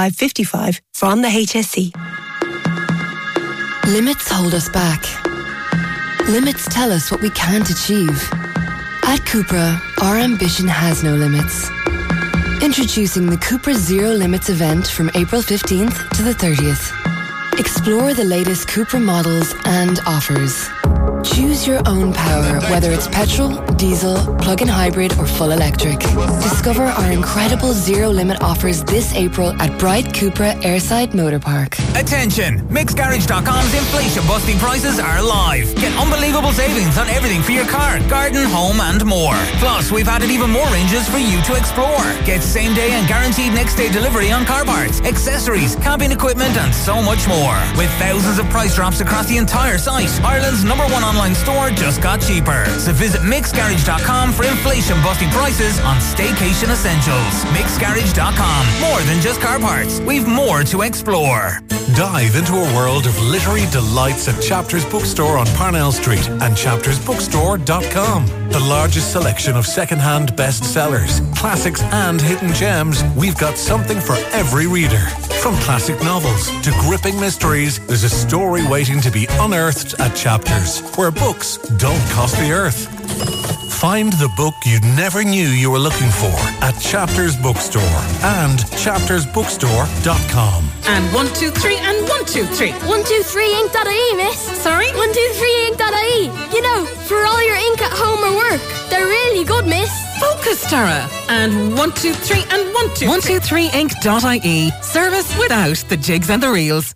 55 from the HSE. Limits hold us back. Limits tell us what we can't achieve. At Cupra, our ambition has no limits. Introducing the Cupra Zero Limits event from April 15th to the 30th. Explore the latest Cupra models and offers. Choose your own power, whether it's petrol, diesel, plug-in hybrid or full electric. Discover our incredible zero-limit offers this April at Bright Cupra Airside Motor Park. Attention! MixGarage.com's inflation-busting prices are live. Get unbelievable savings on everything for your car, garden, home and more. Plus, we've added even more ranges for you to explore. Get same-day and guaranteed next-day delivery on car parts, accessories, camping equipment and so much more. With thousands of price drops across the entire site, Ireland's #1 online store just got cheaper. So visit mixgarage.com for inflation-busting prices on staycation essentials. Mixgarage.com. More than just car parts. We've more to explore. Dive into a world of literary delights at Chapters Bookstore on Parnell Street and chaptersbookstore.com. The largest selection of second-hand bestsellers, classics and hidden gems, we've got something for every reader. From classic novels to gripping mysteries, there's a story waiting to be unearthed at Chapters, where books don't cost the earth. Find the book you never knew you were looking for at Chapters Bookstore and chaptersbookstore.com. And 123 and 123. 123ink.ie, miss. Sorry? 123ink.ie. You know, for all your ink at home or work. They're really good, miss. Focus, Tara. And 123 and 123. 123ink.ie. Service without the jigs and the reels.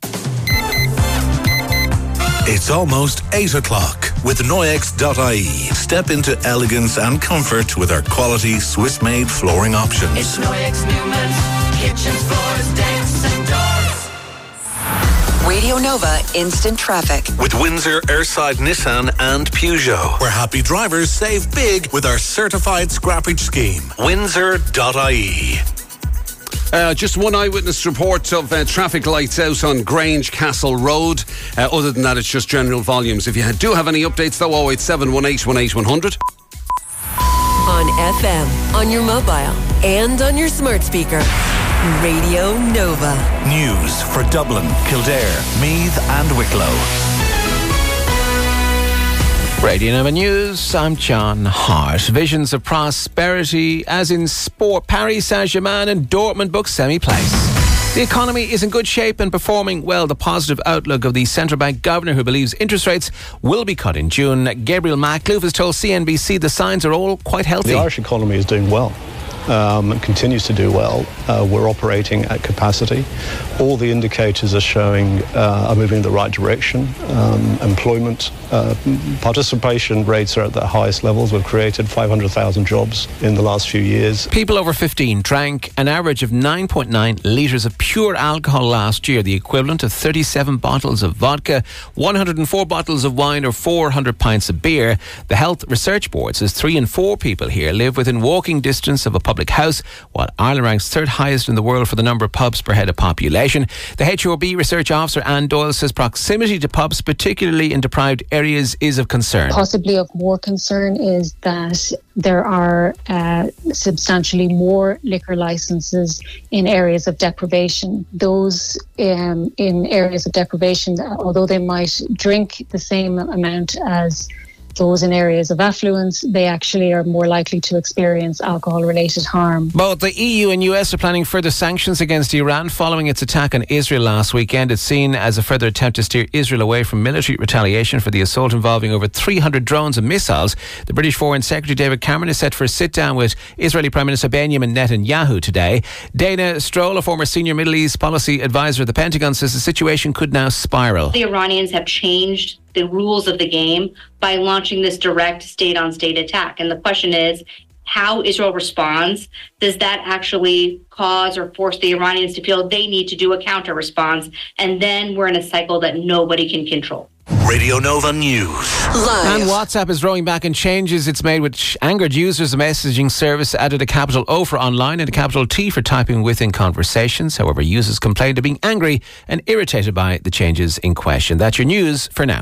It's almost 8 o'clock with Noyex.ie. Step into elegance and comfort with our quality Swiss-made flooring options. It's Noyex Newman. Kitchens, floors, decks and doors. Radio Nova Instant Traffic. With Windsor, Airside, Nissan and Peugeot, where happy drivers save big with our certified scrappage scheme. Windsor.ie. Just one eyewitness report of traffic lights out on Grange Castle Road. Other than that, it's just general volumes. If you do have any updates, though, 087 18 100. On FM, on your mobile, and on your smart speaker. Radio Nova. News for Dublin, Kildare, Meath and Wicklow. Radio Nova News, I'm John Hart. Visions of prosperity as in sport. Paris Saint-Germain and Dortmund book semi-place. The economy is in good shape and performing well. The positive outlook of the central bank governor, who believes interest rates will be cut in June. Gabriel Makhlouf has told CNBC the signs are all quite healthy. The Irish economy is doing well. And continues to do well. We're operating at capacity. All the indicators are showing are moving in the right direction. Employment, participation rates are at their highest levels. We've created 500,000 jobs in the last few years. People over 15 drank an average of 9.9 litres of pure alcohol last year, the equivalent of 37 bottles of vodka, 104 bottles of wine or 400 pints of beer. The Health Research Board says 3 in 4 people here live within walking distance of a public house, while Ireland ranks third highest in the world for the number of pubs per head of population. The HRB research officer Anne Doyle says proximity to pubs, particularly in deprived areas, is of concern. Possibly of more concern is that there are substantially more liquor licences in areas of deprivation. Those in areas of deprivation, although they might drink the same amount as those in areas of affluence, they actually are more likely to experience alcohol-related harm. Both the EU and US are planning further sanctions against Iran following its attack on Israel last weekend. It's seen as a further attempt to steer Israel away from military retaliation for the assault involving over 300 drones and missiles. The British Foreign Secretary David Cameron is set for a sit-down with Israeli Prime Minister Benjamin Netanyahu today. Dana Stroll, a former senior Middle East policy advisor at the Pentagon, says the situation could now spiral. The Iranians have changed the rules of the game by launching this direct state-on-state attack. And the question is, how Israel responds, does that actually cause or force the Iranians to feel they need to do a counter-response? And then we're in a cycle that nobody can control. Radio Nova News. Live. And WhatsApp is rolling back in changes it's made, which angered users. The messaging service added a capital O for online and a capital T for typing within conversations. However, users complained of being angry and irritated by the changes in question. That's your news for now.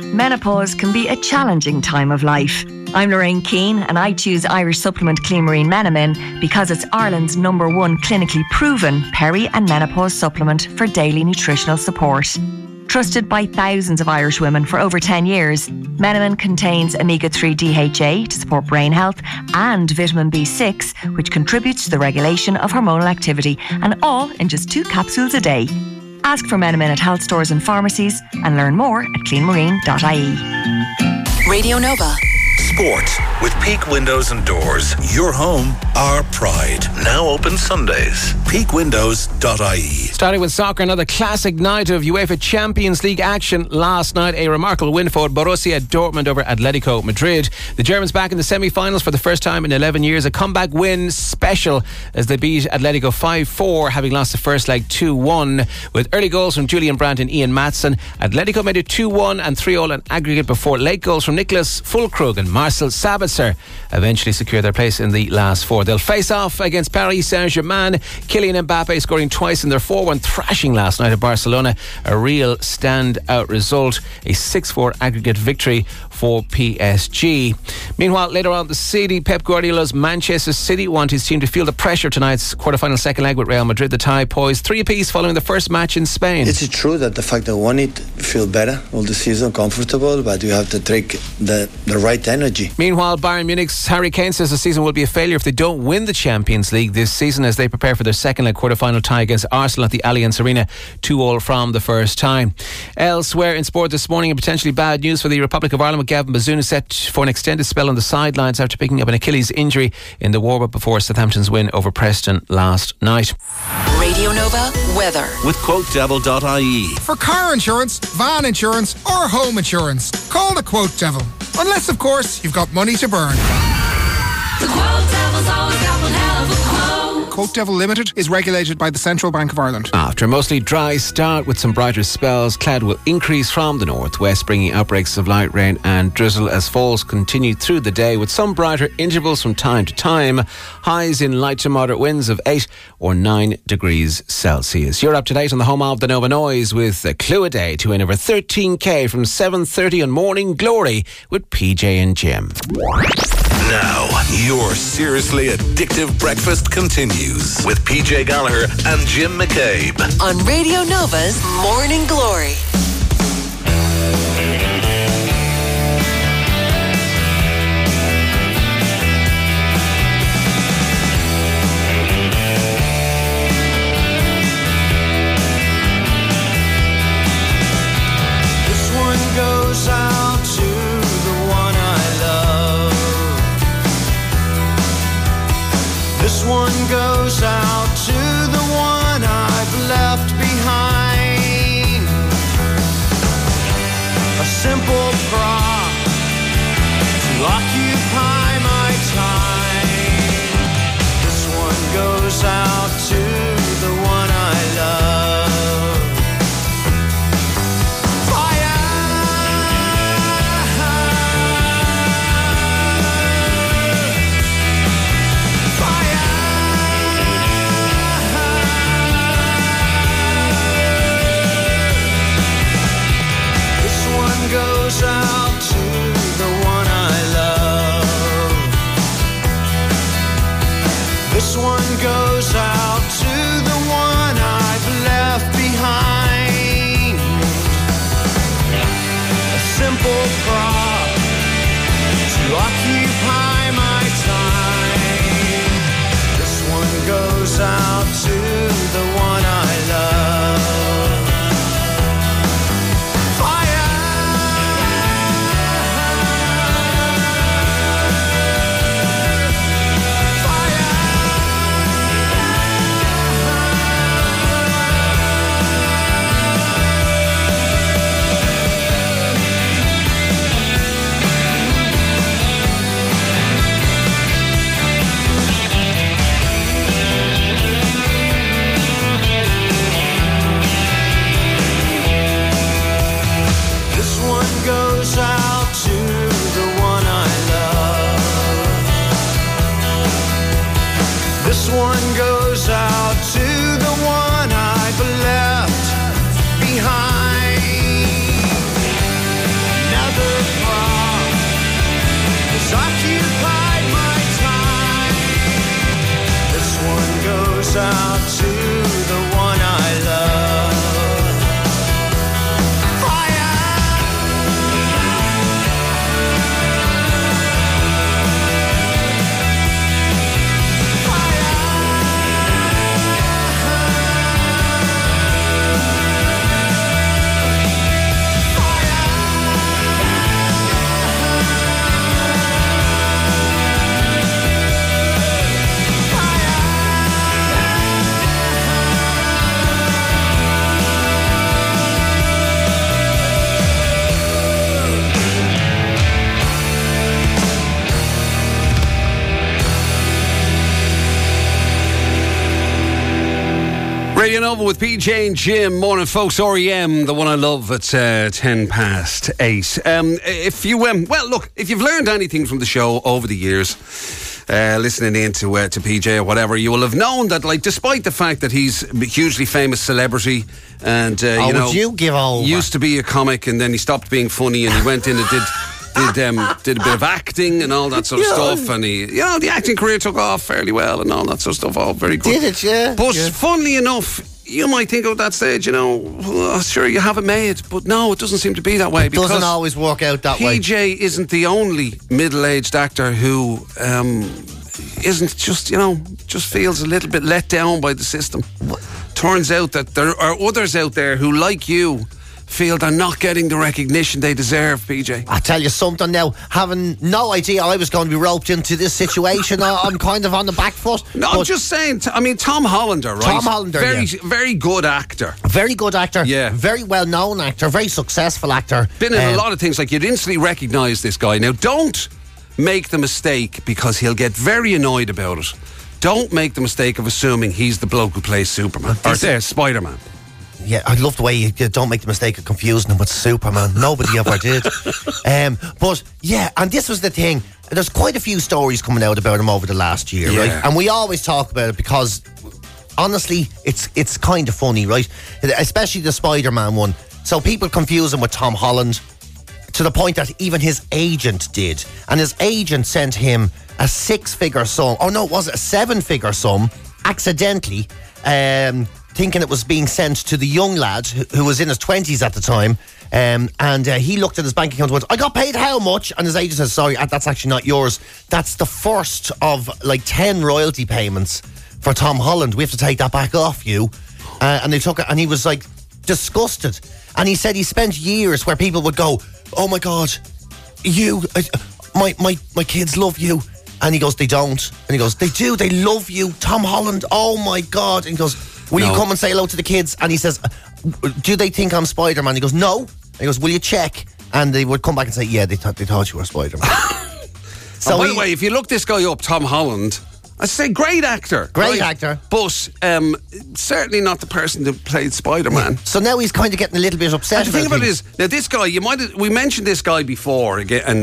menopause can be a challenging time of life. I'm Lorraine Keane and I choose Irish supplement Clean Marine Menamin because it's Ireland's #1 clinically proven peri and menopause supplement for daily nutritional support. Trusted by thousands of Irish women for over 10 years, Menamin contains omega-3 DHA to support brain health and vitamin B6, which contributes to the regulation of hormonal activity, and all in just 2 capsules a day. Ask for Menamin at health stores and pharmacies and learn more at cleanmarine.ie. Radio Nova. Sport with Peak Windows and Doors. Your home, our pride. Now open Sundays. peakwindows.ie. Starting with soccer, another classic night of UEFA Champions League action last night. A remarkable win for Borussia Dortmund over Atletico Madrid. The Germans back in the semi-finals for the first time in 11 years. A comeback win special as they beat Atletico 5-4, having lost the first leg 2-1 with early goals from Julian Brandt and Ian Maatsen. Atletico made it 2-1 and 3-3 in aggregate before late goals from Nicholas Füllkrug and Marcel Sabitzer eventually secure their place in the last four. They'll face off against Paris Saint-Germain. Kylian Mbappe scoring twice in their 4-1 thrashing last night at Barcelona. A real standout result. A 6-4 aggregate victory for PSG. Meanwhile, later on, the City, Pep Guardiola's Manchester City want his team to feel the pressure of tonight's quarter-final second leg with Real Madrid. The tie poised 3 apiece following the first match in Spain. It's true that the fact that we won it feel better all the season, comfortable, but you have to take the right energy. Meanwhile, Bayern Munich's Harry Kane says the season will be a failure if they don't win the Champions League this season as they prepare for their second leg quarter-final tie against Arsenal at the Allianz Arena, 2-2 from the first time. Elsewhere in sport this morning, potentially bad news for the Republic of Ireland, with Gavin Bazunu set for an extended spell on the sidelines after picking up an Achilles injury in the warm-up before Southampton's win over Preston last night. Radio Nova weather with QuoteDevil.ie. For car insurance, van insurance or home insurance, call the Quote Devil. Unless, of course, you've got money to burn. The Quote Devil's always got one hell of a quote. Quote Devil Limited is regulated by the Central Bank of Ireland. After a mostly dry start with some brighter spells, cloud will increase from the northwest, bringing outbreaks of light rain and drizzle as falls continue through the day, with some brighter intervals from time to time. Highs in light to moderate winds of 8 or 9 degrees Celsius. You're up to date on the home of the Nova Noise with a clue a day to win over 13k from 7:30 on Morning Glory with PJ and Jim. Now, your seriously addictive breakfast continues with PJ Gallagher and Jim McCabe on Radio Nova's Morning Glory. This one goes out to the one I love. This one goes out to the one I've left behind. Nova with PJ and Jim. Morning, folks. REM, the one I love at 8:10. If you've learned anything from the show over the years, listening in to PJ or whatever, you will have known that, like, despite the fact that he's a hugely famous celebrity and used to be a comic, and then he stopped being funny and he went in and did a bit of acting and all that sort of stuff, and the acting career took off fairly well and all that sort of stuff. All very good. Did it? Yeah. But funnily enough, you might think at that stage, sure, you have it made, but no, it doesn't seem to be that way. It doesn't always work out that way. PJ isn't the only middle-aged actor who isn't just feels a little bit let down by the system. Turns out that there are others out there who, like you, feel they're not getting the recognition they deserve, PJ. I tell you something now, having no idea I was going to be roped into this situation, I'm kind of on the back foot. No, I'm just saying, Tom Hollander, right? Tom Hollander, very good actor. Very good actor. Yeah. Very well-known actor, very successful actor. Been in a lot of things, like you'd instantly recognise this guy. Now, don't make the mistake, because he'll get very annoyed about it. Don't make the mistake of assuming he's the bloke who plays Superman, or Spider-Man. Yeah, I love the way you don't make the mistake of confusing him with Superman. Nobody ever did. But yeah, and this was the thing. There's quite a few stories coming out about him over the last year, right? And we always talk about it because, honestly, it's kind of funny, right? Especially the Spider-Man one. So people confuse him with Tom Holland to the point that even his agent did. And his agent sent him a 6-figure sum. Oh no, was it a 7-figure sum? Accidentally. Thinking it was being sent to the young lad who was in his 20s at the time, and he looked at his bank account and went, I got paid how much? And his agent says, sorry, that's actually not yours. That's the first of like 10 royalty payments for Tom Holland. We have to take that back off you. And they took it, and he was like disgusted. And he said he spent years where people would go, oh my God, my kids love you. And he goes, they don't. And he goes, they do, they love you, Tom Holland, oh my God. And he goes, will you come and say hello to the kids? And he says, do they think I'm Spider-Man? He goes, no. And he goes, will you check? And they would come back and say, yeah, they thought you were Spider-Man. So by the way, if you look this guy up, Tom Holland, I say great actor. Great actor. But certainly not the person that played Spider-Man. Yeah. So now he's kind of getting a little bit upset. And the thing about it is, now this guy, we mentioned this guy before again,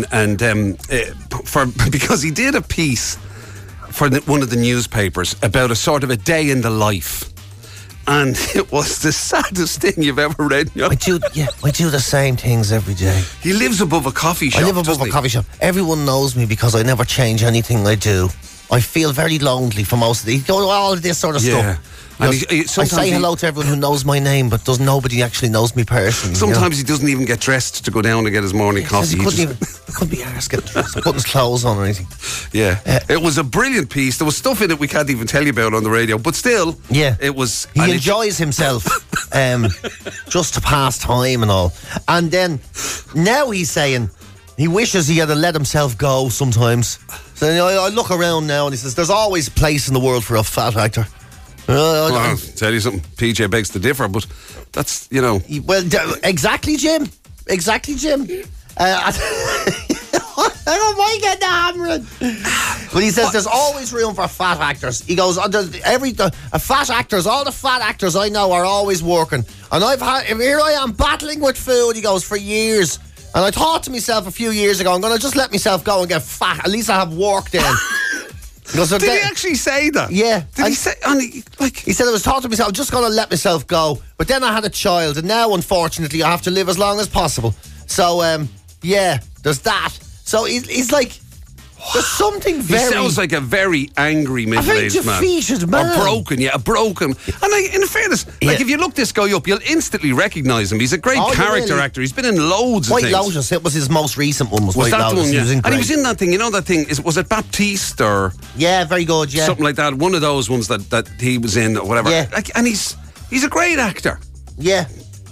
because he did a piece for one of the newspapers about a sort of a day in the life. And it was the saddest thing you've ever read. I do the same things every day. He lives above a coffee shop. I live above a coffee shop. Everyone knows me because I never change anything I do. I feel very lonely for most of all of this sort of stuff. And I say hello to everyone who knows my name, but nobody actually knows me personally. Sometimes he doesn't even get dressed to go down and get his morning coffee. He couldn't be arsed putting his clothes on or anything. Yeah. It was a brilliant piece. There was stuff in it we can't even tell you about on the radio, but still, it was... He enjoys himself just to pass time and all. And then, now he's saying he wishes he had let himself go sometimes. So I look around now and he says, there's always a place in the world for a fat actor. I'll tell you something, PJ begs to differ, but that's, Well, exactly, Jim. Exactly, Jim. I don't mind getting the hammering. But he says there's always room for fat actors. He goes, fat actors, all the fat actors I know are always working. And here I am battling with food, he goes, for years. And I thought to myself a few years ago, I'm going to just let myself go and get fat. At least I have work then. Did he actually say that? Yeah. Did he say? He said, I was thought to myself, I'm just going to let myself go. But then I had a child, and now, unfortunately, I have to live as long as possible. So, there's that. So he's like, there's something very... He sounds like a very angry middle-aged man. A very defeated man. Or broken. And in fairness, if you look this guy up, you'll instantly recognise him. He's a great character actor. He's been in loads of things. White Lotus, it was his most recent one. Was White that Lotus. The one, yeah. And he was in that thing, that thing, was it Baptiste or... Yeah, very good, yeah. Something like that. One of those ones that he was in or whatever. Yeah. And he's a great actor. Yeah.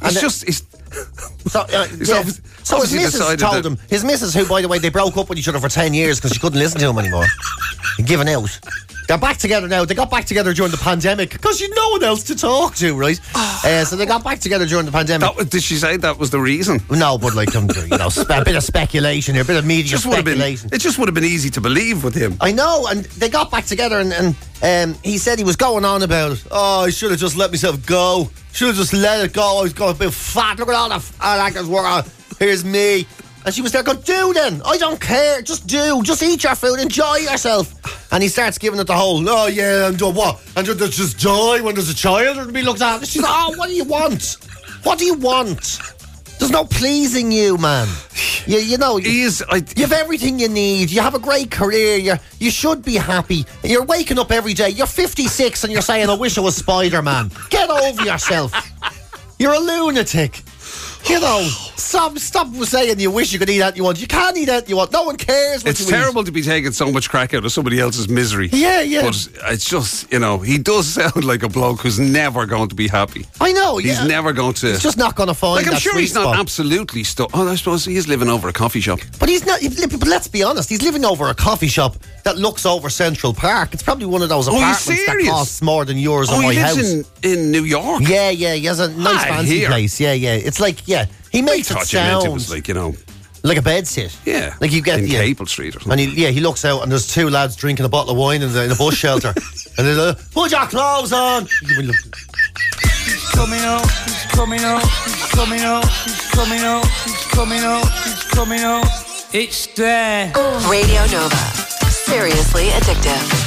So his missus told him, his missus, who, by the way, they broke up with each other for 10 years because she couldn't listen to him anymore. He'd given out. They're back together now. They got back together during the pandemic because you no one else to talk to, right? So they got back together during the pandemic. Did she say that was the reason? No, but like, a bit of speculation here, a bit of media speculation. It just would have been easy to believe with him. I know, and they got back together, and he said he was going on about it. Oh, I should have just let myself go. Should have just let it go. I was going a bit fat. Look at all the actors work on. Here's me. And she was there going, do then. I don't care. Just do. Just eat your food. Enjoy yourself. And he starts giving it the whole, oh yeah, and what? And just die when there's a child to be looked after. She's like, oh, what do you want? What do you want? There's no pleasing you, man. You know, you have everything you need. You have a great career. You should be happy. You're waking up every day. You're 56 and you're saying, I wish I was Spider-Man. Get over yourself. You're a lunatic. You know, stop saying you wish you could eat that you want. You can't eat that you want. No one cares what you eat. It's terrible to be taking so much crack out of somebody else's misery. Yeah. But it's just, he does sound like a bloke who's never going to be happy. I know, He's never going to... He's just not going to find I'm sure he's not absolutely stuck. Oh, I suppose he is living over a coffee shop. But he's not... But let's be honest, he's living over a coffee shop that looks over Central Park. It's probably one of those apartments that costs more than yours or my house. He lives in New York? Yeah. He has a nice fancy place. Yeah. It's like, he makes it sound... It was like, like a bed sit. Yeah. Like you get in Capel Street or something. And he looks out and there's two lads drinking a bottle of wine in a bus shelter. And they're like, put your clothes on. He's coming out, he's coming out, he's coming out, he's coming out, he's coming out, he's coming out. It's there. Radio Nova. Seriously addictive.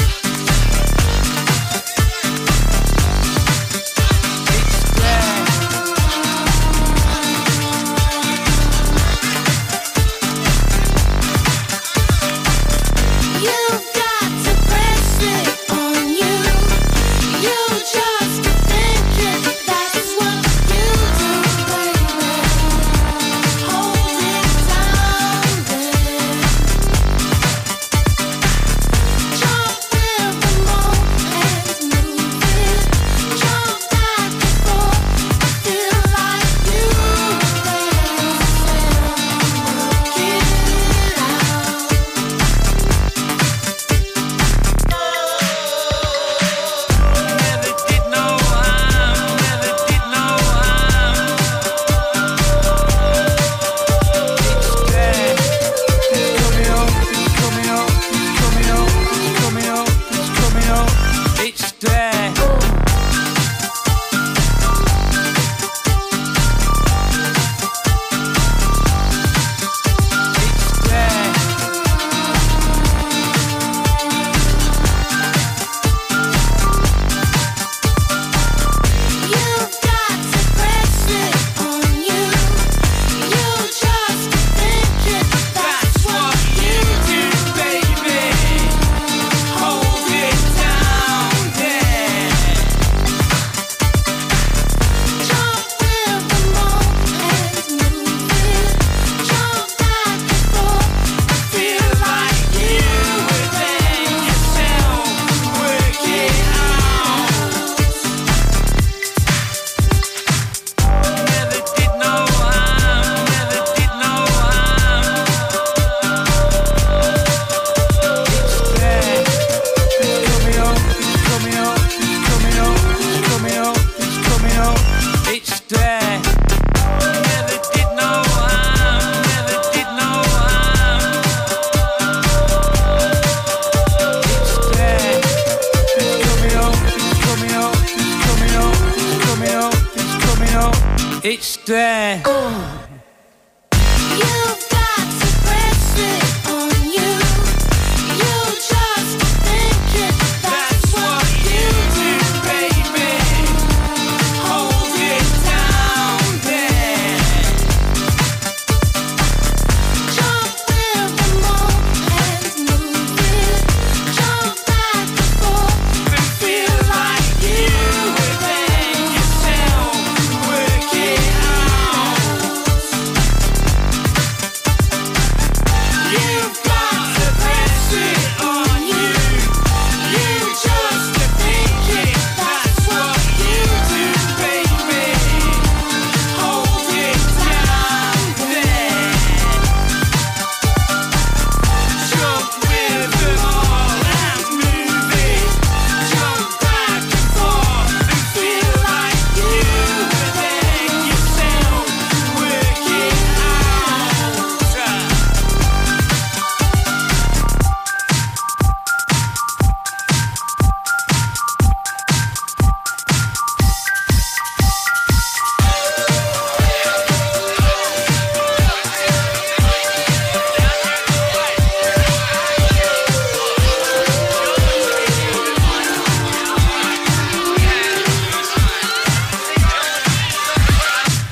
It's there.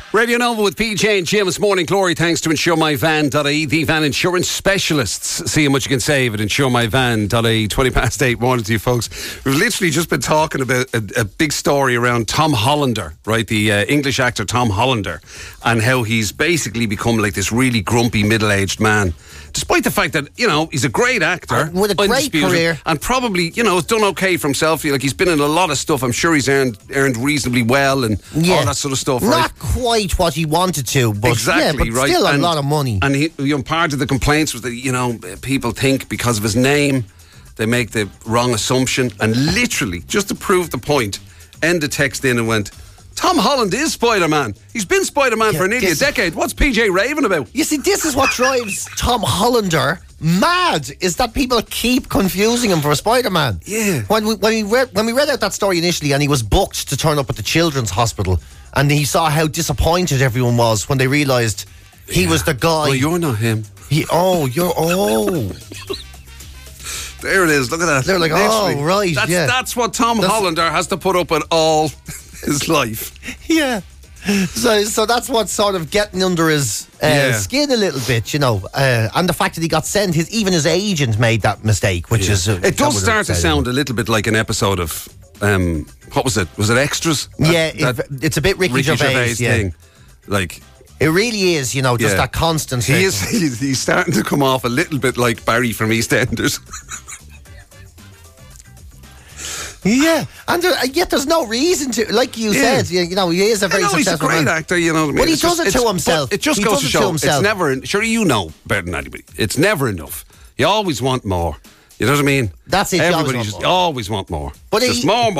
Radio Nova with PJ and Jim. It's Morning Glory thanks to InsureMyVan.ie, the van insurance specialists. See how much you can save at InsureMyVan.ie. 8:20. Morning to you folks. We've literally just been talking about a big story around Tom Hollander, right? The English actor Tom Hollander, and how he's basically become like this really grumpy middle-aged man. Despite the fact that, you know, he's a great actor. With a great career. And probably, you know, has done okay for himself. Like, he's been in a lot of stuff. I'm sure he's earned reasonably well and all that sort of stuff, right? Not quite what he wanted to, but, exactly, but still a lot of money. And he, you know, part of the complaints was that, you know, people think because of his name, they make the wrong assumption. And literally, just to prove the point, Enda texted in and went, Tom Holland is Spider-Man. He's been Spider-Man for nearly a decade. What's PJ raving about? You see, this is what drives Tom Hollander mad, is that people keep confusing him for a Spider-Man. Yeah. When we read out that story initially, and he was booked to turn up at the Children's Hospital, and he saw how disappointed everyone was when they realised he was the guy. Well, you're not him. There it is. Look at that. They're like, literally. oh, right, That's what Tom Hollander has to put up with all his life. Yeah. So that's what's sort of getting under his skin a little bit, you know. And the fact that he got sent, even his agent made that mistake, which is... it does start to sound a little bit like an episode of... what was it? Was it Extras? It's a bit Ricky Gervais thing. Like... It really is, you know, just that constant... He's starting to come off a little bit like Barry from EastEnders. Yeah, and yet there's no reason to, like you said, you know, he is a very successful he's a great man. actor, you know what I mean? But he does it to himself. It just goes to show, it's never, sure you know better than anybody, it's never enough. You always want more. You know what I mean? That's it. Everybody just always want more. But just more.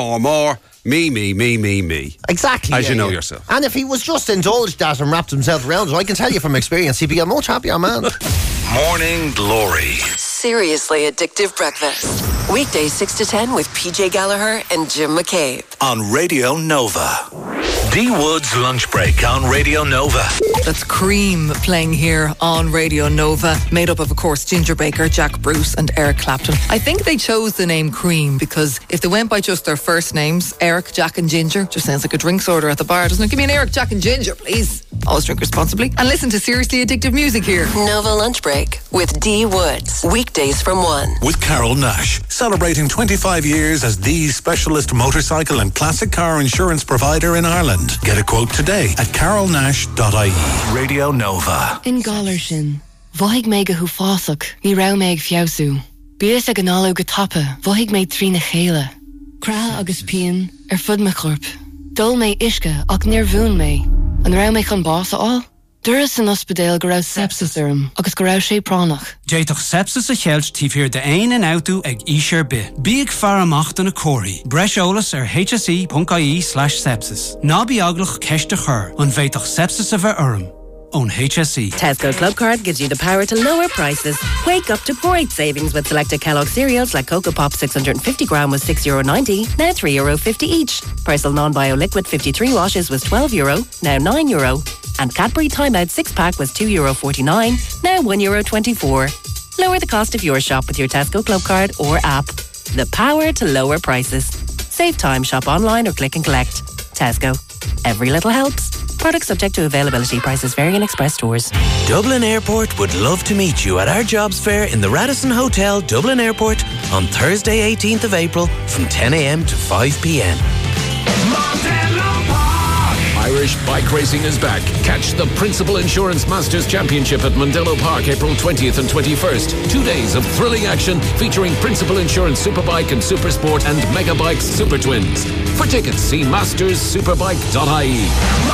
Me. Exactly. As you know yourself. And if he was just indulged that and wrapped himself around it, I can tell you from experience, he'd be a much happier man. Morning Glory. Seriously addictive breakfast. Weekdays 6 to 10 with PJ Gallagher and Jim McCabe. On Radio Nova. D Wood's Lunch Break on Radio Nova. That's Cream playing here on Radio Nova, made up of course, Ginger Baker, Jack Bruce and Eric Clapton. I think they chose the name Cream because if they went by just their first names, Eric, Jack and Ginger, just sounds like a drinks order at the bar, doesn't it? Give me an Eric, Jack and Ginger, please. Always drink responsibly. And listen to Seriously Addictive Music here. Nova Lunch Break with D Woods. Weekdays from 1. With Carol Nash, celebrating 25 years as the specialist motorcycle and classic car insurance provider in Ireland. Get a quote today at carolnash.ie. Radio Nova. In Gallarshin, Voig mega hu fásach, ní rau meg fiausu. Bies ag análu gatappe, Voig me trina chéle. Kra agus pien, fud me chorp. Dol me iske, ag nervún me. An rau me kan basa all. Duras an ospedale go raibh sepsis orm, agus go raibh sé pránach. Déitoch sepsis a cheilt tífir de ein and outú ag ísir bi. Bíag far amacht an a córi. Breis hse.ie/sepsis. Ná bí aglach ceiste chur, an bhéitoch sepsis a bheith orm. On HSE. Tesco Club Card gives you the power to lower prices. Wake up to great savings with selected Kellogg cereals like Cocoa Pop 650 gram was €6.90, now €3.50 each. Persil Non-Bio Liquid 53 washes was €12, now €9. And Cadbury Time Out 6-pack was €2.49, now €1.24. Lower the cost of your shop with your Tesco Club Card or app. The power to lower prices. Save time, shop online or click and collect. Tesco. Every little helps. Products subject to availability. Prices vary in express stores. Dublin Airport would love to meet you at our jobs fair in the Radisson Hotel, Dublin Airport on Thursday 18th of April from 10 a.m. to 5 p.m. Irish bike racing is back. Catch the Principal Insurance Masters Championship at Mondello Park April 20th and 21st. 2 days of thrilling action featuring Principal Insurance Superbike and Supersport and Megabikes Super Twins. For tickets, see masterssuperbike.ie.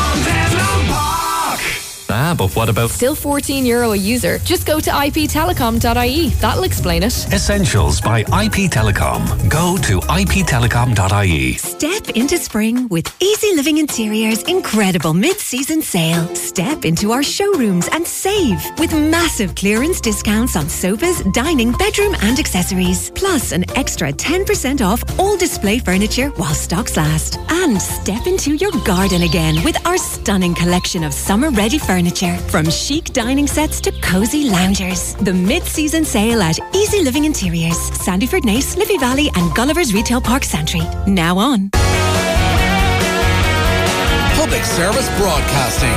But what about... Still €14 a user. Just go to iptelecom.ie. That'll explain it. Essentials by IP Telecom. Go to iptelecom.ie. Step into spring with Easy Living Interiors' incredible mid-season sale. Step into our showrooms and save with massive clearance discounts on sofas, dining, bedroom and accessories. Plus an extra 10% off all display furniture while stocks last. And step into your garden again with our stunning collection of summer-ready furniture. From chic dining sets to cozy loungers. The mid-season sale at Easy Living Interiors, Sandyford Nace, Liffey Valley and Gulliver's Retail Park Santry. Now on. Public Service Broadcasting.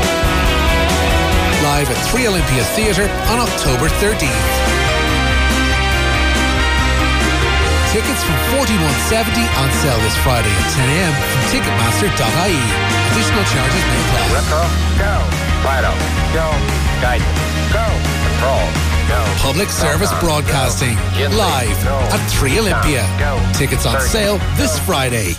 Live at 3 Olympia Theatre on October 13th. Tickets from $41.70 on sale this Friday at 10 a.m. from Ticketmaster.ie. Additional charges may apply. Retro, go. Fido, go. Guidance, go. Control, go. Public Service Broadcasting. Live at 3 Olympia. Tickets on sale this Friday.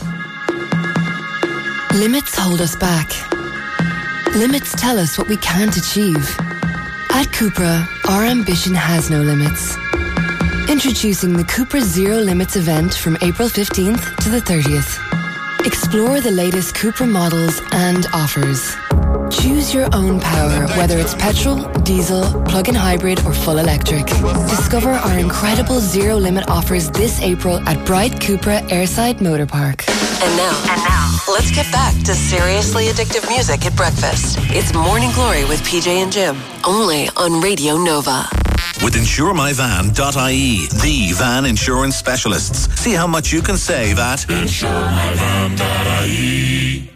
Limits hold us back. Limits tell us what we can't achieve. At Cupra, our ambition has no limits. Introducing the Cupra Zero Limits event from April 15th to the 30th. Explore the latest Cupra models and offers. Choose your own power, whether it's petrol, diesel, plug-in hybrid or full electric. Discover our incredible zero limit offers this April at Bright Cupra Airside Motor Park. And now, let's get back to seriously addictive music at breakfast. It's Morning Glory with PJ and Jim, only on Radio Nova. With InsureMyVan.ie, the van insurance specialists. See how much you can save at InsureMyVan.ie.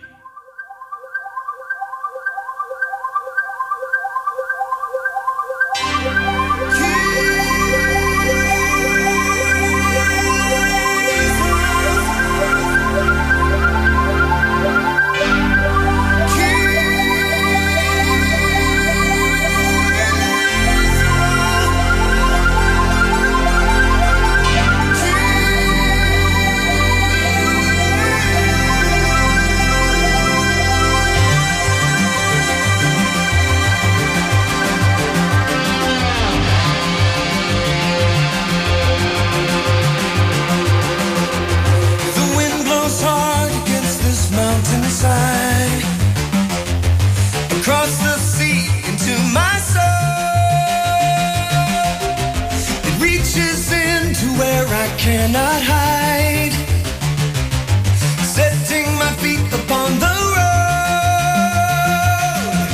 Cannot hide, setting my feet upon the road.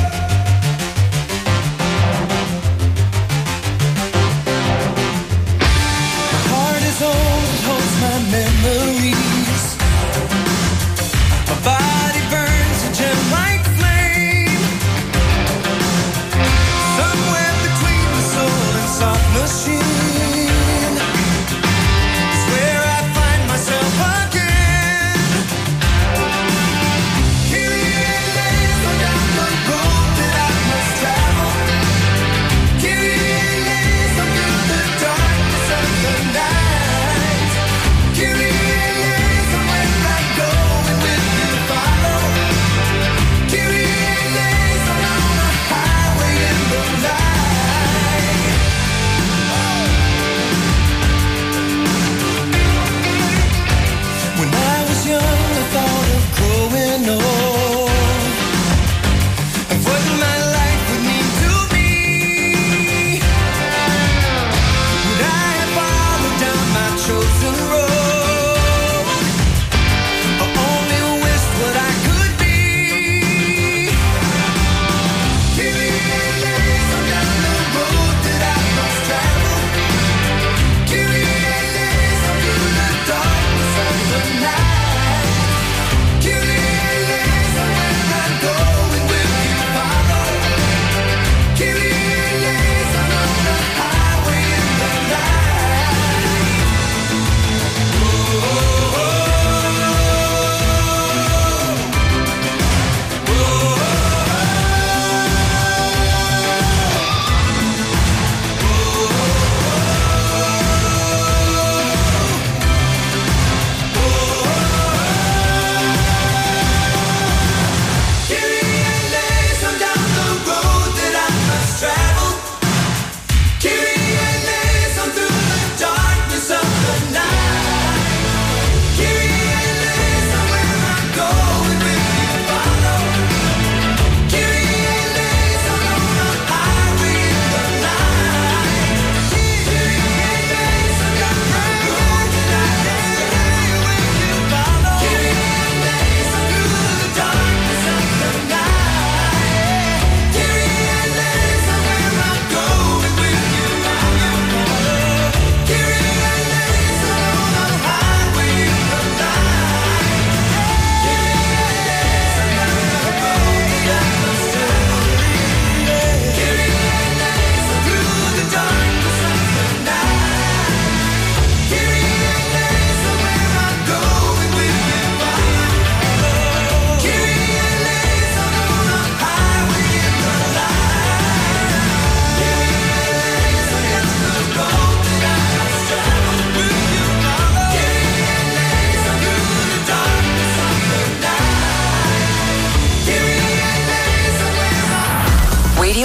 My heart is old, it holds my memories. My body burns a gem like flame. Somewhere between the soul and soft machine. Where I find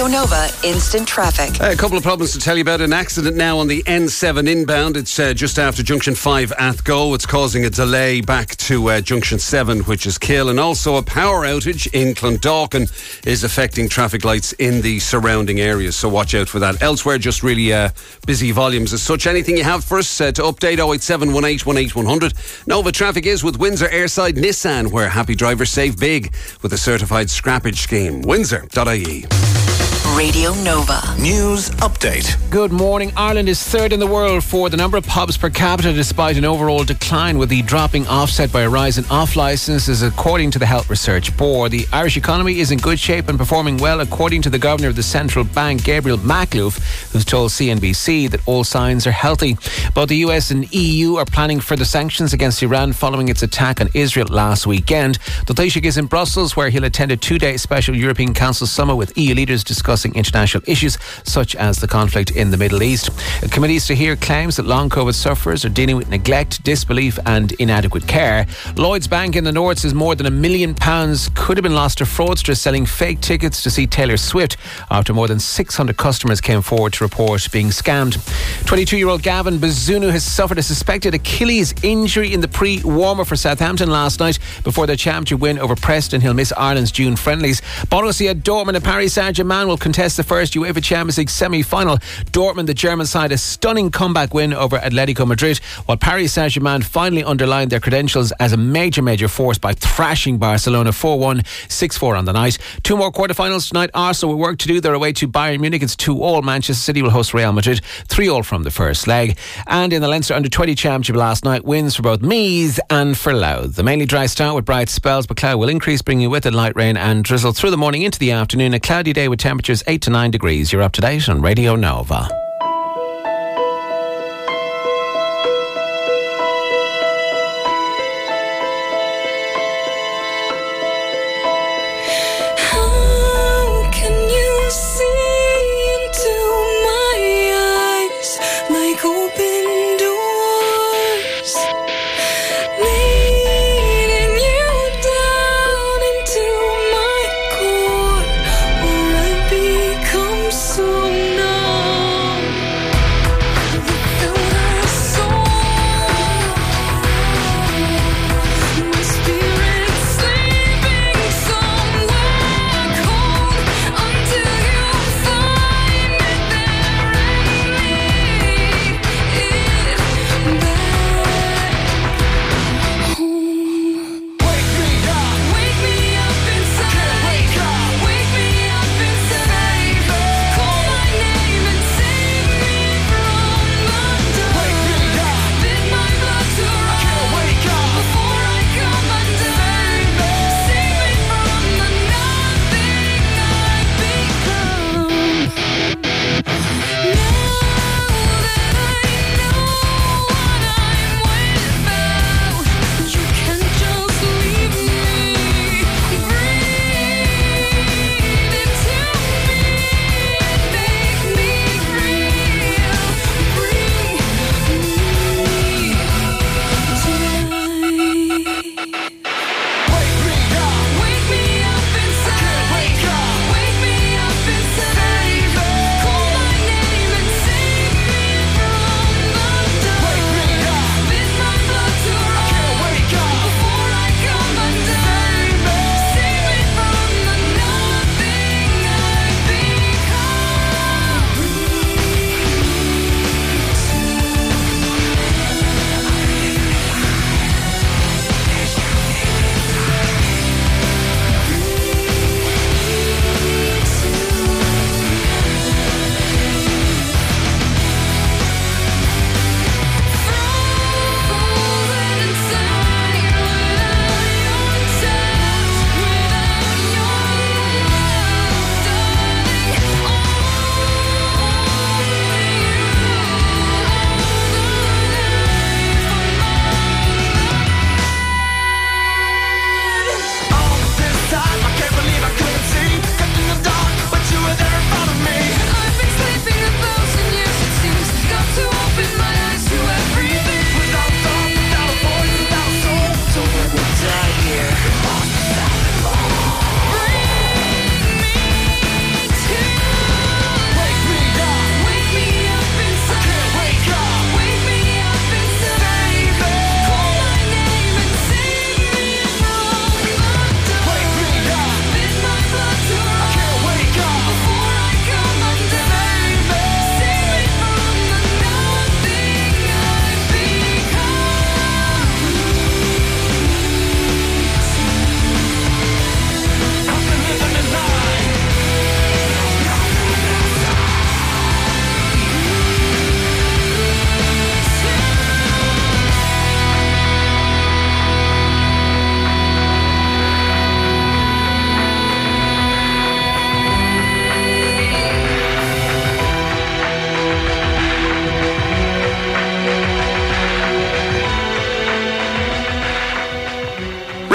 Radio Nova Instant Traffic. A couple of problems to tell you about. An accident now on the N7 inbound. It's just after Junction 5 Athgo. It's causing a delay back to Junction 7, which is Kill. And also a power outage in Clondalkin is affecting traffic lights in the surrounding areas. So watch out for that. Elsewhere, just really busy volumes as such. Anything you have for us to update 087 18 18 100. Nova Traffic is with Windsor Airside Nissan, where happy drivers save big with a certified scrappage scheme. Windsor.ie. Radio Nova. News update. Good morning. Ireland is third in the world for the number of pubs per capita despite an overall decline, with the dropping offset by a rise in off-licences according to the Health Research Board. The Irish economy is in good shape and performing well according to the Governor of the Central Bank, Gabriel Makhlouf, who's told CNBC that all signs are healthy. Both the US and EU are planning further sanctions against Iran following its attack on Israel last weekend. The Taoiseach is in Brussels, where he'll attend a two-day special European Council summit with EU leaders discussing international issues such as the conflict in the Middle East. Committees to hear claims that long COVID sufferers are dealing with neglect, disbelief and inadequate care. Lloyds Bank in the North says more than £1 million could have been lost to fraudsters selling fake tickets to see Taylor Swift after more than 600 customers came forward to report being scammed. 22-year-old Gavin Bazunu has suffered a suspected Achilles injury in the pre-warmer for Southampton last night before their championship win over Preston. He'll miss Ireland's June friendlies. Borussia Dortmund and Paris Saint-Germain will contest the first UEFA Champions League semi-final. Dortmund, the German side, a stunning comeback win over Atletico Madrid, while Paris Saint-Germain finally underlined their credentials as a major force by thrashing Barcelona 4-1, 6-4 on the night. Two more quarterfinals tonight. Arsenal will work to do. They're away to Bayern Munich. It's 2-2. Manchester City will host Real Madrid, 3-3 from the first leg. And in the Leinster Under-20 Championship last night, wins for both Meath and for Louth. The mainly dry start with bright spells, but cloud will increase, bringing with it light rain and drizzle through the morning into the afternoon. A cloudy day with temperatures 8 to 9 degrees. You're up to date on Radio Nova. How can you see into my eyes like open doors, leading you down into my core, where I become so numb?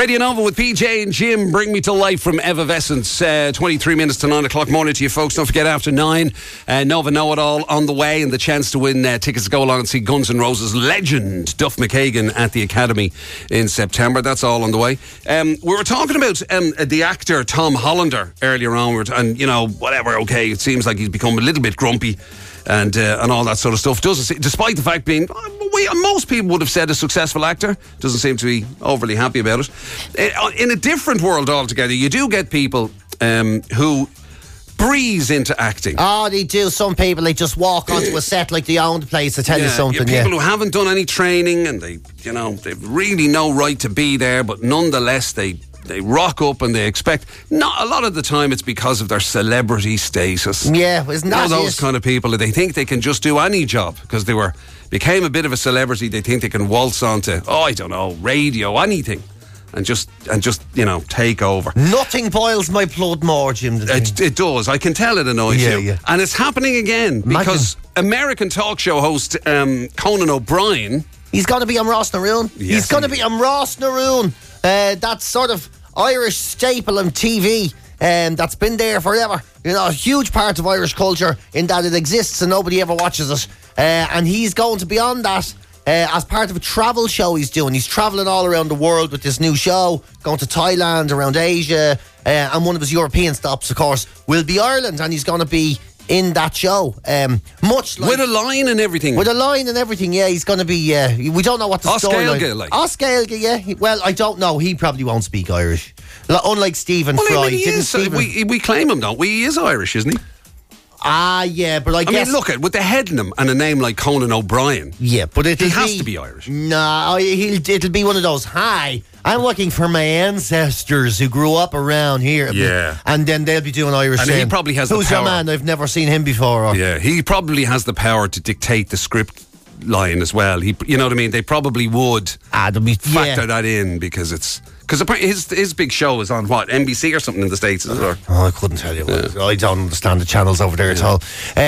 Radio Nova with PJ and Jim. Bring me to life from Evanescence. 23 minutes to 9 o'clock morning to you folks. Don't forget after 9, Nova Know It All on the way, and the chance to win tickets to go along and see Guns N' Roses legend Duff McKagan at the Academy in September. That's all on the way. We were talking about the actor Tom Hollander earlier on, and whatever. Okay, it seems like he's become a little bit grumpy. And all that sort of stuff. Despite the fact being, most people would have said a successful actor, doesn't seem to be overly happy about it. In a different world altogether, you do get people who breeze into acting. Oh, they do. Some people, they just walk onto a set like they own the place, to tell you something. People who haven't done any training, and they've really no right to be there, but nonetheless they rock up and they expect. Not a lot of the time it's because of their celebrity status. Yeah, isn't that those kind of people? They think they can just do any job because they became a bit of a celebrity. They think they can waltz onto radio, anything, and just take over. Nothing boils my blood more, Jim. It does. I can tell it annoys you. Yeah. And it's happening again because American talk show host Conan O'Brien. He's going to be on Ross na Rún. Yes, he's going to be on Ross na Rún. That sort of Irish staple on TV that's been there forever. A huge part of Irish culture in that it exists and nobody ever watches it. And he's going to be on that as part of a travel show he's doing. He's travelling all around the world with this new show, going to Thailand, around Asia, and one of his European stops, of course, will be Ireland, and he's going to be in that show, much like, with a line and everything. Yeah, he's going to be. We don't know what the storyline. Oscailge, yeah. Well, I don't know. He probably won't speak Irish, unlike Stephen Fry. We claim him, don't we? He is Irish, isn't he? Yeah, but I guess. I mean, look with the headname and a name like Conan O'Brien. Yeah, but he has to be Irish. No, it'll be one of those. Hi, I'm looking for my ancestors who grew up around here. Yeah, and then they'll be doing Irish. And he probably has Who's the power. Your man? I've never seen him before. Yeah, he probably has the power to dictate the script line as well. You know what I mean? They probably would factor that in because his big show is on what, NBC or something in the States, is it? I couldn't tell you. I don't understand the channels over there at all.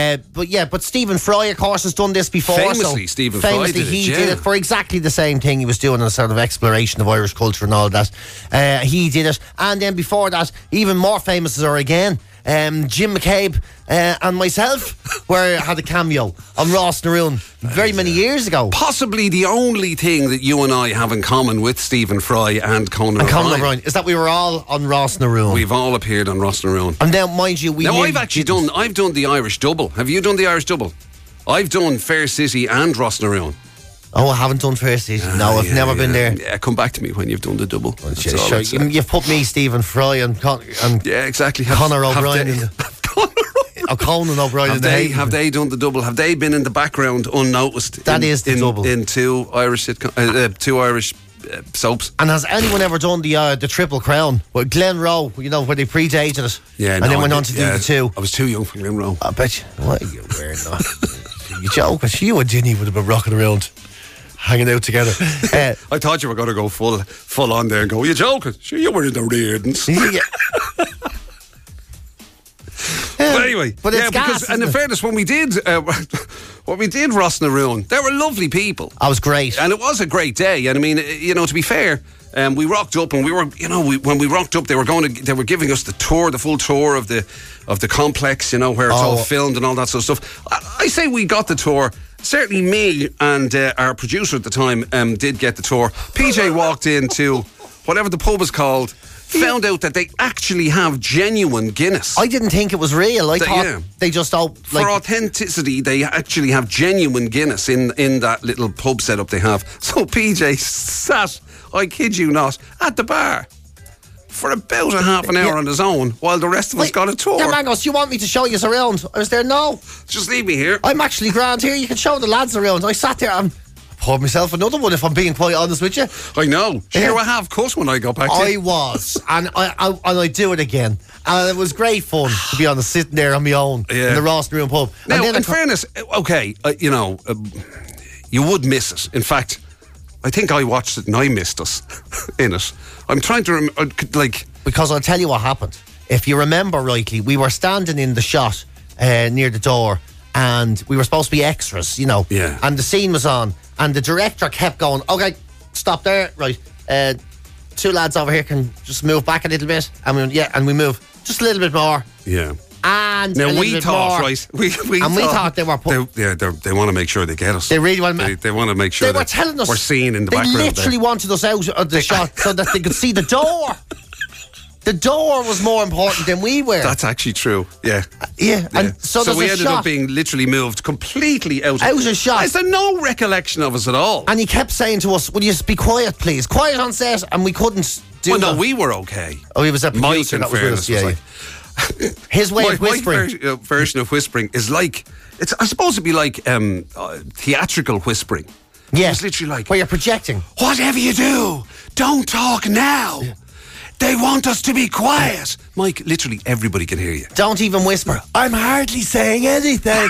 But Stephen Fry, of course, has done this before. Stephen Fry did it for exactly the same thing he was doing, a sort of exploration of Irish culture and all that. He did it, and then before that, even more famous are again. Jim McCabe and myself had a cameo on Ross na Rún very many years ago. Possibly the only thing that you and I have in common with Stephen Fry and Conan O'Brien is that we were all on Ross na Rún. We've all appeared on Ross na Rún. And now, mind you, I've done the Irish double. Have you done the Irish double? I've done Fair City and Ross na Rún. Oh, I haven't done Fair City. No, I've never been there. Yeah, come back to me when you've done the double. You've put me, Stephen Fry, and yeah, exactly. Conor O'Brien. Conan O'Brien. Have they done the double? Have they been in the background unnoticed? That is the double in two Irish soaps. And has anyone ever done the Triple Crown with Glen Rowe? Where they predated it. Yeah, and then went on to do the two. I was too young for Glen Rowe. I bet you. What are you wearing? You joke? You and Ginny would have been rocking around, hanging out together. I thought you were going to go full on there and go, you're joking? Sure, you were in the Reardons. But anyway, in fairness, when we did Ross na Rún, they were lovely people. I was great, and it was a great day. And I mean, to be fair, we rocked up, and we were, when we rocked up, they were giving us the full tour of the complex, where it's all filmed and all that sort of stuff. I say we got the tour. Certainly, me and our producer at the time did get the tour. PJ walked into whatever the pub is called. Found out that they actually have genuine Guinness. I didn't think it was real. I thought they just for authenticity, they actually have genuine Guinness in that little pub setup they have. So PJ sat, I kid you not, at the bar for about a half an hour on his own while the rest of us got a tour. Yeah, Mangos, you want me to show you around? I was there, no. Just leave me here. I'm actually grand here. You can show the lads around. I sat there and poured myself another one, if I'm being quite honest with you. I know. Sure, I have cut when I got back to I was. And I do it again. And it was great fun, to be honest, sitting there on my own in the Ross na Rún pub. Now, in fairness, okay, you would miss it. In fact, I think I watched it and I missed us in it. I'm trying to remember, because I'll tell you what happened. If you remember rightly, we were standing in the shot near the door, and we were supposed to be extras, and the scene was on, and the director kept going, okay, stop there, right, two lads over here can just move back a little bit, and we move just a little bit more. Yeah. And now a we thought, more. right? We thought they were. They want to make sure they get us. They really want. They want to make sure they were telling us we're seen in the background. They literally wanted us out of the shot so that they could see the door. The door was more important than we were. That's actually true. Yeah. Yeah. And so we ended up being literally moved completely out of shot. Is there no recollection of us at all? And he kept saying to us, "Will you just be quiet, please? Quiet on set." And we couldn't do that. No, we were okay. Oh, he was a producer that was with us. Yeah. His way of whispering. My version of whispering is like, it's supposed to be like theatrical whispering. Yeah. It's literally like, where you're projecting. Whatever you do, don't talk now. Yeah. They want us to be quiet. Mike, literally everybody can hear you. Don't even whisper. I'm hardly saying anything.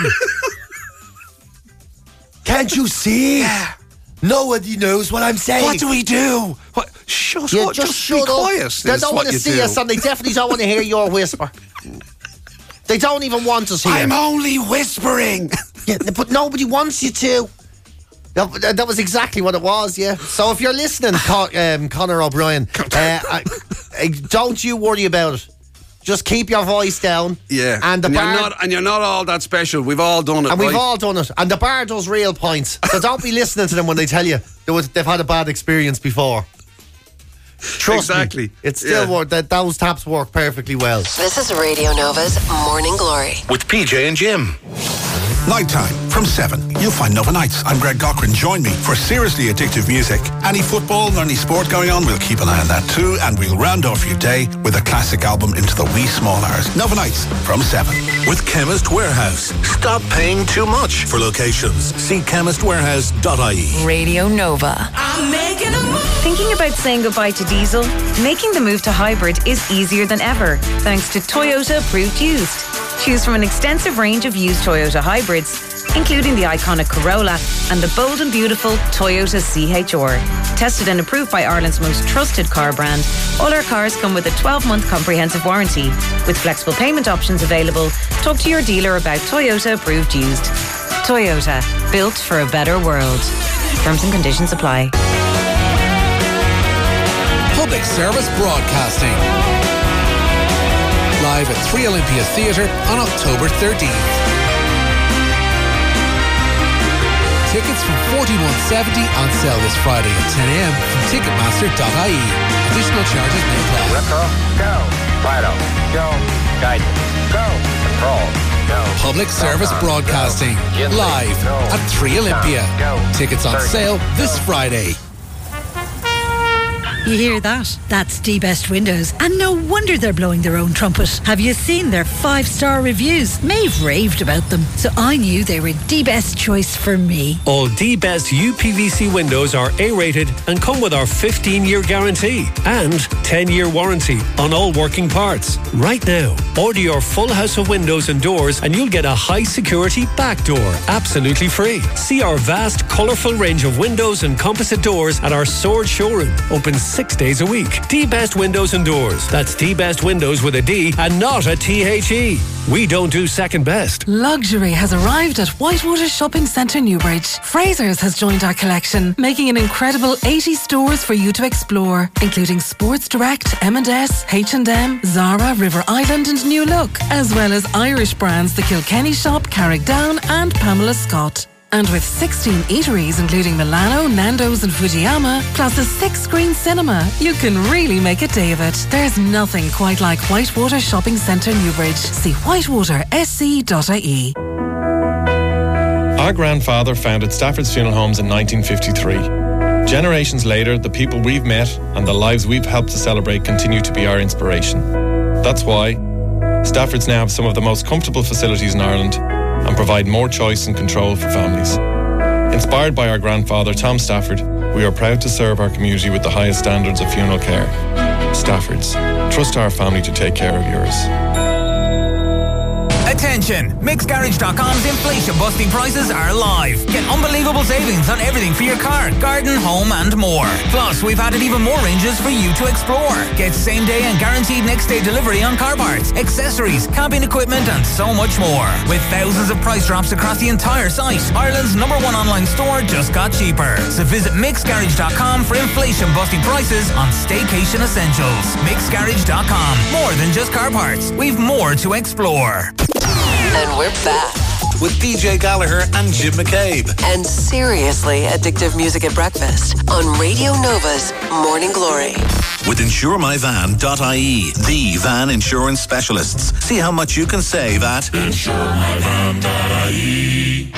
Can't you see? Yeah. Nobody knows what I'm saying. What do we do? What? Shut up. Just be quiet. They don't want to see us, and they definitely don't want to hear your whisper. They don't even want us here. I'm only whispering. Yeah, but nobody wants you to. That was exactly what it was, yeah. So if you're listening, Conor O'Brien, don't you worry about it. Just keep your voice down. Yeah. And you're not all that special. We've all done it. And we've all done it. And the bar does real points. So don't be listening to them when they tell you they've had a bad experience before. Trust me. It's still work. Those taps work perfectly well. This is Radio Nova's Morning Glory. With PJ and Jim. Nighttime from 7. You'll find Nova Nights. I'm Greg Cochran. Join me for seriously addictive music. Any football or any sport going on, we'll keep an eye on that too. And we'll round off your day with a classic album into the wee small hours. Nova Nights from 7. With Chemist Warehouse. Stop paying too much for locations. See chemistwarehouse.ie. Radio Nova. I'm making a move. Thinking about saying goodbye to diesel? Making the move to hybrid is easier than ever, thanks to Toyota Approved Used. Choose from an extensive range of used Toyota hybrids, including the iconic Corolla and the bold and beautiful Toyota CHR. Tested and approved by Ireland's most trusted car brand, all our cars come with a 12-month comprehensive warranty. With flexible payment options available, talk to your dealer about Toyota Approved Used. Toyota, built for a better world. Terms and conditions apply. Public Service Broadcasting. Live at 3 Olympia Theatre on October 13th. Tickets from $41.70 on sale this Friday at 10 a.m. from Ticketmaster.ie. Additional charges may apply. Retro, go. Vital, go. Guidance, go. Control, go. Public Service Broadcasting. Live at 3 Olympia. Tickets on sale this Friday. You hear that? That's D-Best Windows. And no wonder they're blowing their own trumpet. Have you seen their 5-star reviews? Maeve raved about them. So I knew they were D-Best choice for me. All D-Best UPVC windows are A-rated and come with our 15-year guarantee and 10-year warranty on all working parts. Right now, order your full house of windows and doors and you'll get a high-security back door absolutely free. See our vast, colourful range of windows and composite doors at our Sword showroom. Open 6 days a week. D-Best Windows and Doors. That's D-Best Windows with a D and not a T-H-E. We don't do second best. Luxury has arrived at Whitewater Shopping Centre Newbridge. Fraser's has joined our collection, making an incredible 80 stores for you to explore, including Sports Direct, M&S, H&M, Zara, River Island and New Look, as well as Irish brands The Kilkenny Shop, Carrickdown and Pamela Scott. And with 16 eateries, including Milano, Nando's and Fujiyama, plus a 6-screen cinema, you can really make a day of it. There's nothing quite like Whitewater Shopping Centre Newbridge. See whitewatersc.ie. Our grandfather founded Stafford's Funeral Homes in 1953. Generations later, the people we've met and the lives we've helped to celebrate continue to be our inspiration. That's why Stafford's now have some of the most comfortable facilities in Ireland and provide more choice and control for families. Inspired by our grandfather, Tom Stafford, we are proud to serve our community with the highest standards of funeral care. Stafford's. Trust our family to take care of yours. Attention! MixGarage.com's inflation busting prices are live. Get unbelievable savings on everything for your car, garden, home and more. Plus, we've added even more ranges for you to explore. Get same day and guaranteed next day delivery on car parts, accessories, camping equipment and so much more. With thousands of price drops across the entire site, Ireland's #1 online store just got cheaper. So visit MixGarage.com for inflation busting prices on staycation essentials. MixGarage.com. More than just car parts. We've more to explore. And we're back. With PJ Gallagher and Jim McCabe. And seriously addictive music at breakfast on Radio Nova's Morning Glory. With InsureMyVan.ie, the van insurance specialists. See how much you can save at InsureMyVan.ie.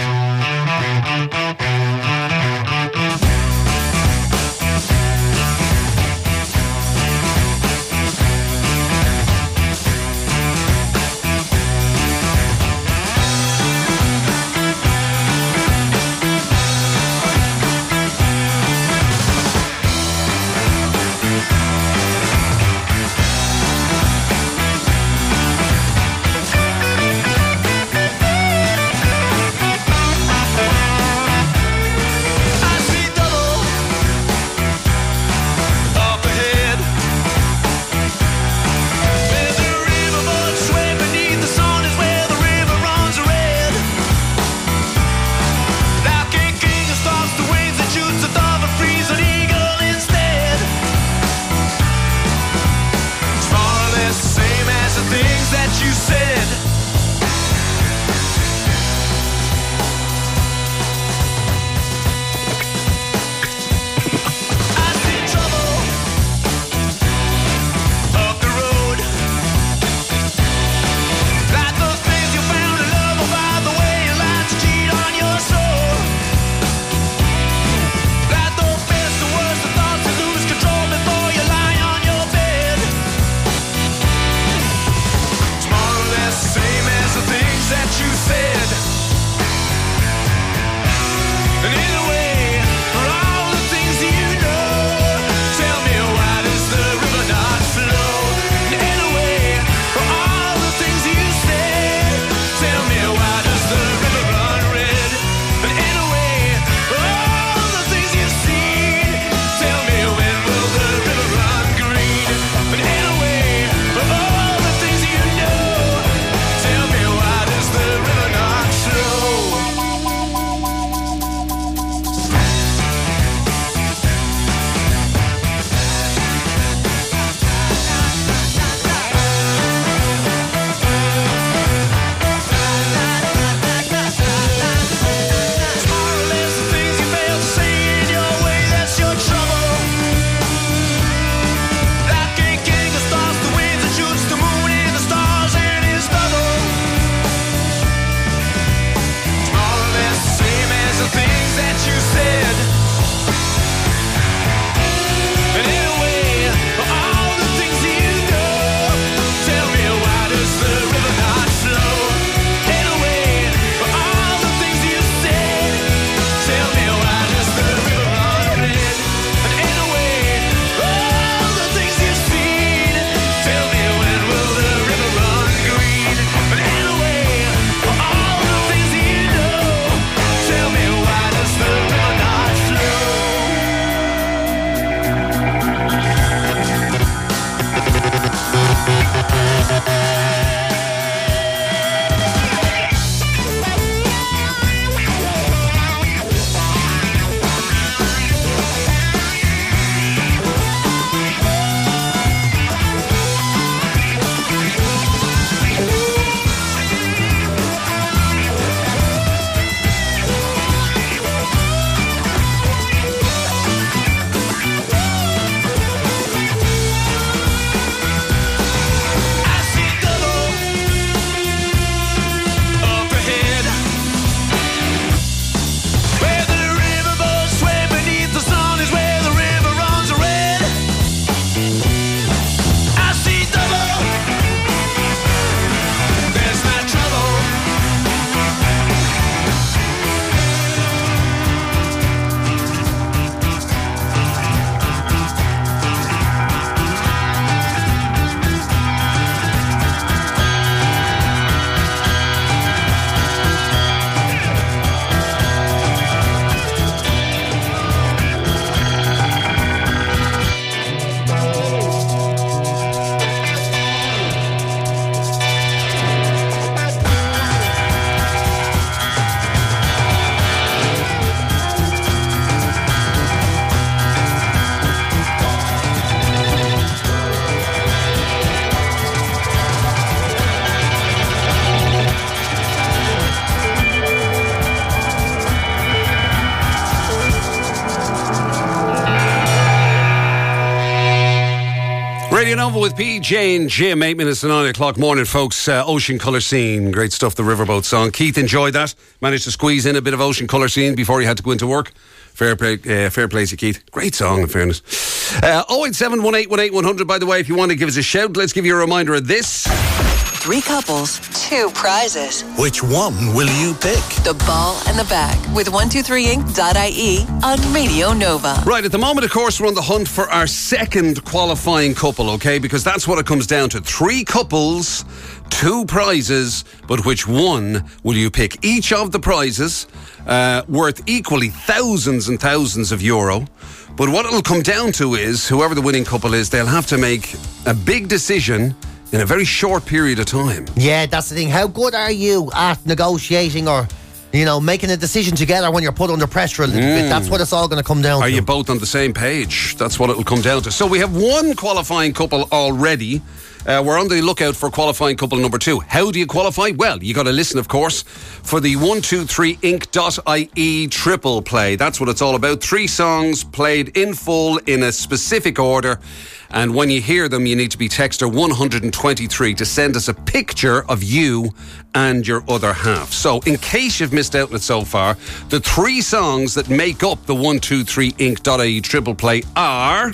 Radio Nova with PJ and Jim, 8 minutes to 9 o'clock morning, folks. Ocean Colour Scene, great stuff, the Riverboat song. Keith enjoyed that, managed to squeeze in a bit of Ocean Colour Scene before he had to go into work. Fair play to you, Keith. Great song, in fairness. 0871818 by the way, if you want to give us a shout. Let's give you a reminder of this. 3 couples, 2 prizes. Which one will you pick? The Ball and the Bag with 123inc.ie on Radio Nova. Right, at the moment, of course, we're on the hunt for our second qualifying couple, okay? Because that's what it comes down to. 3 couples, 2 prizes, but which one will you pick? Each of the prizes worth equally thousands and thousands of euro. But what it'll come down to is, whoever the winning couple is, they'll have to make a big decision in a very short period of time. Yeah, that's the thing. How good are you at negotiating or, making a decision together when you're put under pressure a little bit? That's what it's all going to come down to. Are you both on the same page? That's what it'll come down to. So we have one qualifying couple already. We're on the lookout for qualifying couple number 2. How do you qualify? Well, you got to listen, of course, for the 123inc.ie triple play. That's what it's all about. 3 songs played in full in a specific order. And when you hear them, you need to be texter 123 to send us a picture of you and your other half. So, in case you've missed out on it so far, the 3 songs that make up the 123inc.ie triple play are...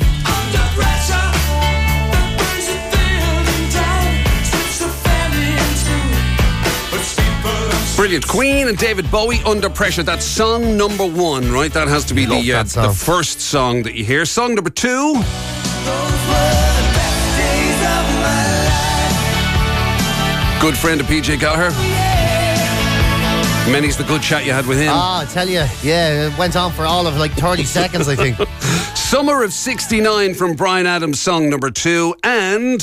Brilliant. Queen and David Bowie, Under Pressure. That's song number 1, right? That has to be the first song that you hear. Song number 2... Good friend of PJ Gallagher. Many's the good chat you had with him. I tell you, yeah, it went on for all of 30 seconds, I think. Summer of 69 from Bryan Adams, song number 2, and...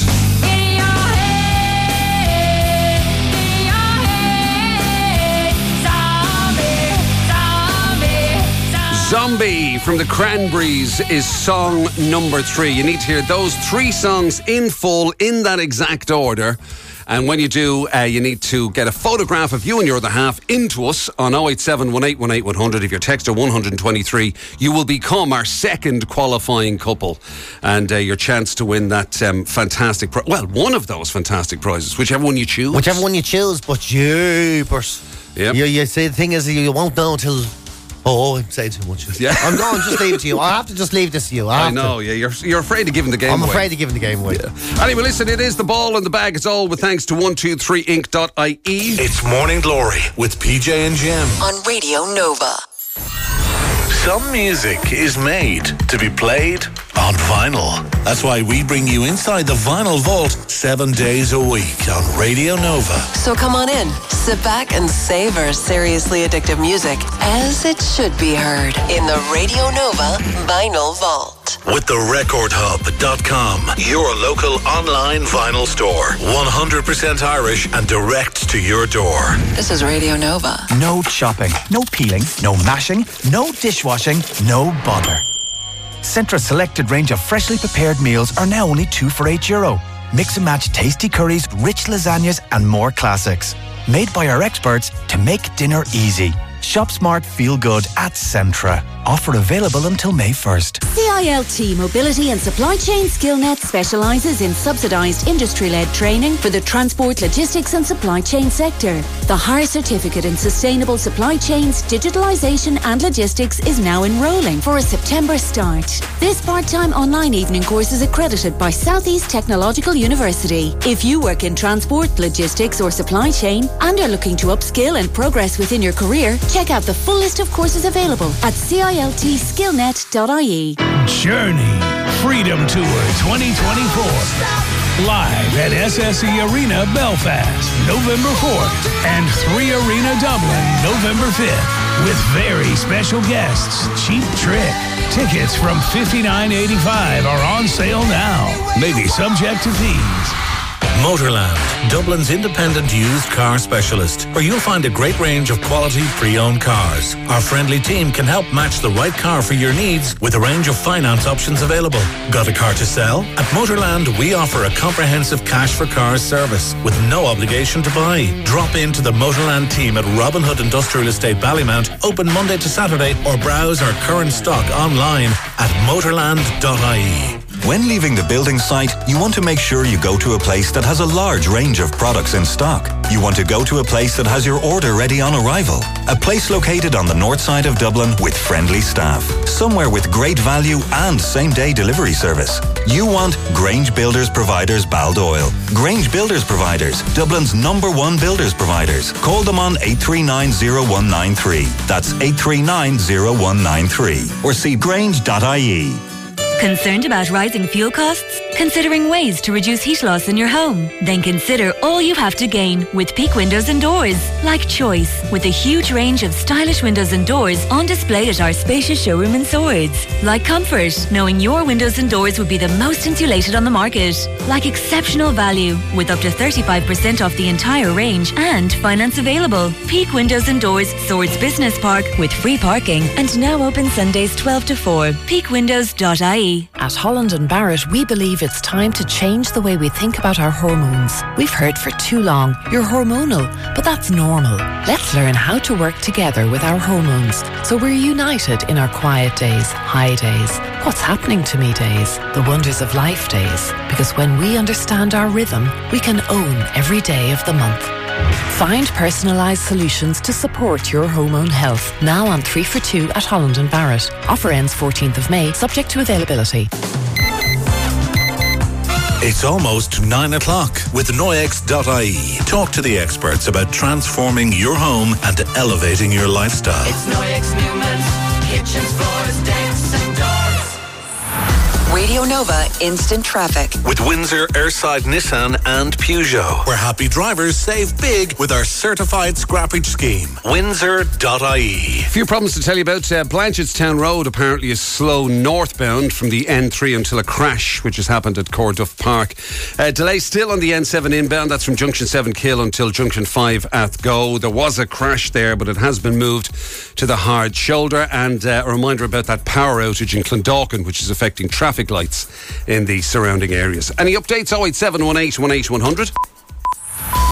Zombie from the Cranberries is song number 3. You need to hear those 3 songs in full in that exact order. And when you do, you need to get a photograph of you and your other half into us on 0871818 If you're texter 123, you will become our second qualifying couple. And your chance to win that fantastic one of those fantastic prizes, whichever one you choose. Whichever one you choose, but jeepers. Yep. You see, the thing is, you won't know until... Oh, I'm saying too much. Yeah. I'm going to just leave it to you. I have to just leave this to you. I know, yeah. You're afraid of giving the game away. I'm afraid of giving the game away. Yeah. Anyway, listen, it is the Ball and the Bag. It's all with thanks to 123inc.ie. It's Morning Glory with PJ and Jim. On Radio Nova. Some music is made to be played on vinyl. That's why we bring you inside the Vinyl Vault 7 days a week on Radio Nova. So come on in, sit back and savor seriously addictive music as it should be heard in the Radio Nova Vinyl Vault. With the RecordHub.com, your local online vinyl store. 100% Irish and direct to your door. This is Radio Nova. No chopping, no peeling, no mashing, no dishwashing, no bother. Centra's selected range of freshly prepared meals are now only €2 for €8. Mix and match tasty curries, rich lasagnas and more classics. Made by our experts to make dinner easy. Shop smart, feel good at Centra. Offer available until May 1st. CILT Mobility and Supply Chain Skillnet specialises in subsidised industry-led training for the transport, logistics and supply chain sector. The higher certificate in sustainable supply chains, digitalisation and logistics is now enrolling for a September start. This part-time online evening course is accredited by South East Technological University. If you work in transport, logistics or supply chain and are looking to upskill and progress within your career, check out the full list of courses available at CILTskillnet.ie. Journey Freedom Tour 2024. Live at SSE Arena Belfast, November 4th, and 3 Arena Dublin, November 5th, with very special guests, Cheap Trick. Tickets from $59.85 are on sale now. May be subject to fees. Motorland, Dublin's independent used car specialist, where you'll find a great range of quality pre-owned cars. Our friendly team can help match the right car for your needs with a range of finance options available. Got a car to sell? At Motorland, we offer a comprehensive cash for cars service with no obligation to buy. Drop into the Motorland team at Robin Hood Industrial Estate Ballymount, open Monday to Saturday, or browse our current stock online at motorland.ie. When leaving the building site, you want to make sure you go to a place that has a large range of products in stock. You want to go to a place that has your order ready on arrival. A place located on the north side of Dublin with friendly staff. Somewhere with great value and same-day delivery service. You want Grange Builders Providers Baldoyle. Grange Builders Providers, Dublin's #1 builders providers. Call them on 839-0193. That's 839-0193. Or see grange.ie. Concerned about rising fuel costs? Considering ways to reduce heat loss in your home? Then consider all you have to gain with Peak Windows and Doors. Like choice, with a huge range of stylish windows and doors on display at our spacious showroom in Swords. Like comfort, knowing your windows and doors would be the most insulated on the market. Like exceptional value, with up to 35% off the entire range and finance available. Peak Windows and Doors, Swords Business Park, with free parking and now open Sundays 12 to 4. peakwindows.ie. At Holland and Barrett, we believe it's time to change the way we think about our hormones. We've heard for too long, you're hormonal, but that's normal. Let's learn how to work together with our hormones so we're united in our quiet days, high days, what's happening to me days, the wonders of life days. Because when we understand our rhythm, we can own every day of the month. Find personalised solutions to support your hormone health. Now on 3 for 2 at Holland and Barrett. Offer ends 14th of May, subject to availability. It's almost 9 o'clock with Noyex.ie. Talk to the experts about transforming your home and elevating your lifestyle. It's Noyex Newman's kitchens, floors, decks and doors. Radio Nova Instant Traffic. With Windsor, Airside, Nissan and Peugeot, where happy drivers save big with our certified scrappage scheme. Windsor.ie. A few problems to tell you about. Blanchardstown Road apparently is slow northbound from the N3 until a crash which has happened at Corduff Park. Delay still on the N7 inbound. That's from Junction 7 Kill until Junction 5 Athgo. There was a crash there, but it has been moved to the hard shoulder. And a reminder about that power outage in Clondalkin, which is affecting traffic lights in the surrounding areas. Any updates? 087 18 18100.